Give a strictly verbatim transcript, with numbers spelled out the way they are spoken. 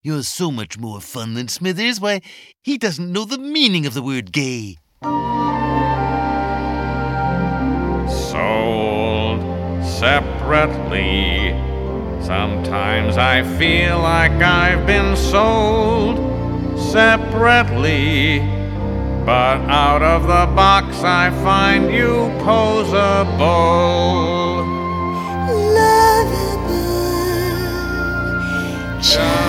You're so much more fun than Smithers. Why, he doesn't know the meaning of the word gay. Sold separately. Sometimes I feel like I've been sold separately. But out of the box I find you posable. Lovable.